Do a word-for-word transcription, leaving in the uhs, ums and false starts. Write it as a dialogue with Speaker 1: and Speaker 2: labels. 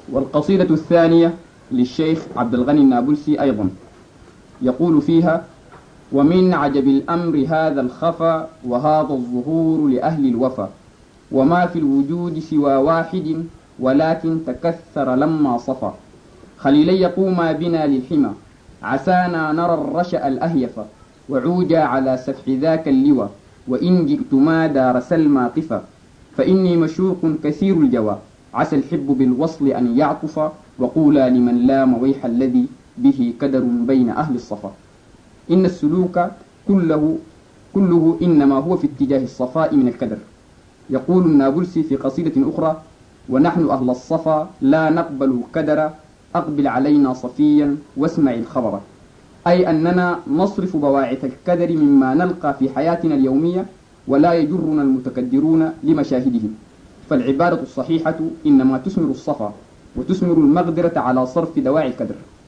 Speaker 1: والقصيدة الثانية للشيخ عبد الغني النابلسي أيضا، يقول فيها: ومن عجب الأمر هذا الخفا، وهذا الظهور لأهل الوفا، وما في الوجود سوى واحد، ولكن تكثر لما صفى. خليلي يقوما بنا للحمى، عسانا نرى الرشأ الأهيف، وعوجا على سفح ذاك اللوى، وإن جئتما دار سلمى قفا. فإني مشوق كثير الجوى، عسى الحب بالوصل أن يعطف، وقولا لمن لام ويح الذي به كدر بين أهل الصفا. إن السلوك كله كله إنما هو في اتجاه الصفاء من الكدر. يقول النابلسي في قصيدة أخرى: ونحن أهل الصفا لا نقبل الكدر، أقبل علينا صفيا واسمع الخبر. أي أننا نصرف بواعث الكدر مما نلقى في حياتنا اليومية، ولا يجرنا المتكدرون لمشاهدهم. فالعبارة الصحيحة إنما تثمر الصفا، وتثمر المقدرة على صرف دواعي الكدر.